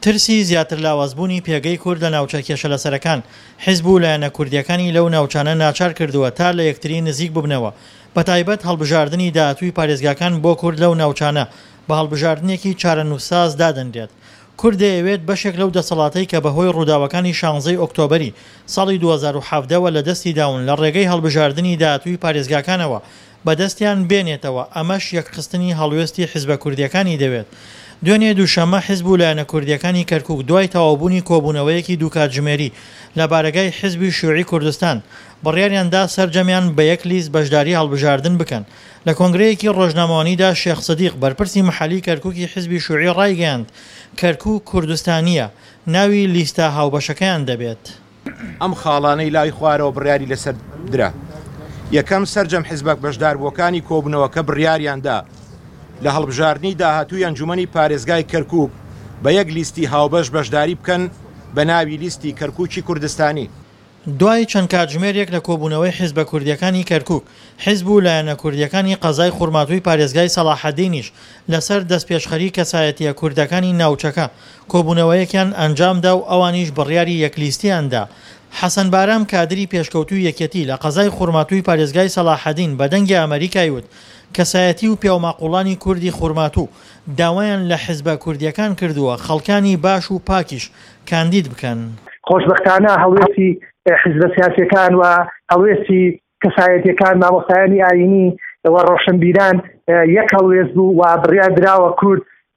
ترسی زیاتر لاوازبوونی پێگەی کورد لە ناوچە کێشە لەسەرەکان حیزب و لایەنە کوردیەکانی لەو ناوچانە ناچار کردووە تا لە یەکتری نزیک ببنەوە بەتایبەت هەڵبژاردننی داهاتووی پارێزگاکان بۆ کورد لەو ناوچانە بە هەڵبژاردنێکی چارەنووسساز دادەنرێت. کورد دەیەوێت بەشێک لەو دەسەڵاتەی کە بەهۆی ڕووداوەکانی 16 ئۆکتۆبەری ساڵی 2017ەوە لە دەستی داون لە ڕێگەی هەڵبژاردننی داهاتووی پارێزگاکانەوە بەدەستیان بێنێتەوە. ئەمەش یەکخستنی هەڵوێستی حیزبە کوردیەکانی دەوێت. دوێنێ دووشەمە حیزب و لایەنە کوردیەکانی کەرکووک دوای تەواوبوونی کۆبوونەوەیەکی دوو کاتژمێری لە بارگای حیزبی شیوعی کوردستان بڕیاریاندا سەرجەمیان بە یەک لیست بەشداری هەڵبژاردن بکەن. لە کۆنگرەیەکی ڕۆژنامەوانیدا شێخ سەدیق بەرپرسی مەحەلی کەرکووکی حیزبی شیوعی ڕایگەیاند کەرکووک کوردستانیە، ناوی لیستە هاوبەشەکەیان دەبێت. ئەم خاڵانەی لای خوارەوە بڕیاری لەسەر درا. یەکەم سەرجەم حیزبە بەشداربووەکانی کۆبوونەوەکە بڕیاریاندا لە هەڵبژاردننی داهاتووی ئەنجومەنی پارێزگای کەرکووک بە یەک لیستی هاوبەش بەشداری بکەن بە ناوی لیستی کەرکووکی کوردستانی. دوای چەند کاتژمێرێک لە کۆبوونەوەی حیزبە کوردیەکانی کەرکووک حیزب و لایەنە کوردیەکانی قەزای خوڕماتووی پارێزگای سەلاحەدینیش لەسەر دەستپێشخەری کەسایەتیە کوردەکانی ناوچەکە کۆبوونەوەیەکیان ئەنجامدا و ئەوانیش بڕیاری یەکلیستیاندا. حەسەن بارام کادری پێشکەوتوی یەکێتی لە قەزای خوڕماتووی پارێزگای سەلاحەدین بە دەنگی ئەمریکای وت کەسایەتی و پیاوماقوڵانی کوردی خوڕماتوو داوایان لە حیزبە کوردیەکان کردووە خەڵکانی باش و پاکیش کاندید بکەن. خۆشبەختانە هەڵوێستی حیزبە سیاسیەکان و هەڵوێستی کەسایەتیەکان مامۆستایانی ئاینی و ڕۆشنبیران یەک هەڵوێست بوو و بڕیار دراوە کورد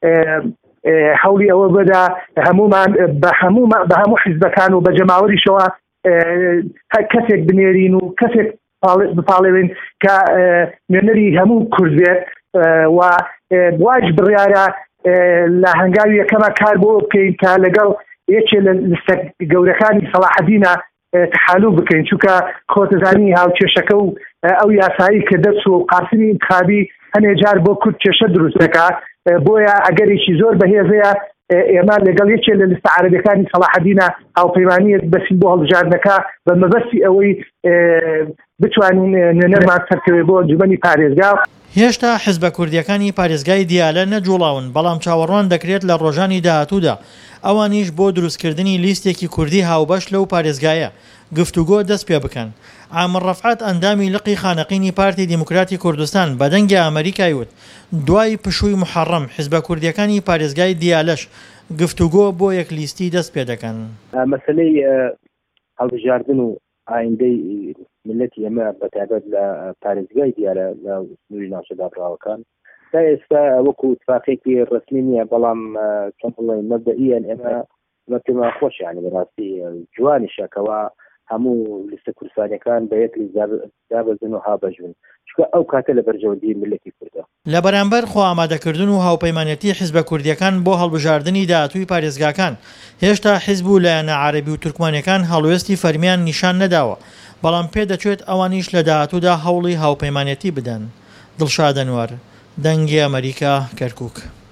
هەوڵی ئەوە بدا هەمومان بە هەموو حیزبەکان و بە جەماوەریشەوە کەسێک بنێرین و کەسێک بپاڵێن کە نوێنەری هەموو کورد بێت و واش بڕیارە لە هەنگاوی یەکەمە کار بۆ بکەین کە لەگەڵ یەکێ لە لستە گەورەکانی سەلاحەدینە تحالوف بکەین چونکە خۆتەزانی هاوکێشەکە و ئەو یاسایی کە دەست و قاسمی انتخابی هەنێ جار بۆ کورد کێشە دروست دەکات بۆیە ئەگەرێکی زۆر بەهێزەیە ئێمە لەگەڵ یەکێ لە لستە عەرەبیەکانی سەلاحەدینە هاوپەیمانیت بەسین بۆ هەڵبژاردنەکە بە مەبەستی ئەوەی بتوانین نوێنەرمان سەرکەوێ بۆ ئەنجومەنی پارێزگا. هێشتا حیزبە کوردیەکانی پارێزگای دیالە نەجوڵاون بەڵام چاوەڕوان دەکرێت لە ڕۆژانی داهاتوودا ئەوانیش بۆ دروستکردنی لیستێکی کوردی هاوبەش لەو پارێزگایە گفتوگۆ دەست پێ بکەن. عامر ڕەفعات ئەندامی لقی خانەقینی پارتی دیموکراتی کوردستان بە دەنگی ئەمریکای وت دوای پشووی محەڕەم حیزبە کوردیەکانی پارێزگای دیالەش گفتوگۆ بۆ یەک لیستی دەست پێ دەکەن. مەسەلەی هەڵبژاردن و ئایندەی ملەتی ئێمە بەتایبەت لە پارێزگای دیالە لە سنووری ناوچەدابراوەکان تا ئێستا وەکو اتفاقێکی ڕسمی نییە بەڵام چۆن بڵێن مەبدەئیەن ئێمە پێمان خۆشیانە بەڕاستی جوانیشەکەوە هەموو لیستە کوردستانیەکان بە یەک لیست دابەزن و هابەژون چونکە ئەو کاتە لە بەرژەوەندی ملەتی کوردە. لە بەرامبەر خۆ ئامادەکردن و هاوپەیمانەتی حیزبە کوردیەکان بۆ هەڵبژاردننی داهاتووی پارێزگاکان هێشتا حیزب و لایەنە عەرەبی و تورکمانیەکان هەڵوێستی فەرمیان نیشان نەداوە بەڵام پێدەچێت ئەوانیش لە داهاتوودا هەوڵی هاوپەیمانەتی بدەن. دڵشاد ئەنوەر، دەنگی ئەمریکا، کەرکووک.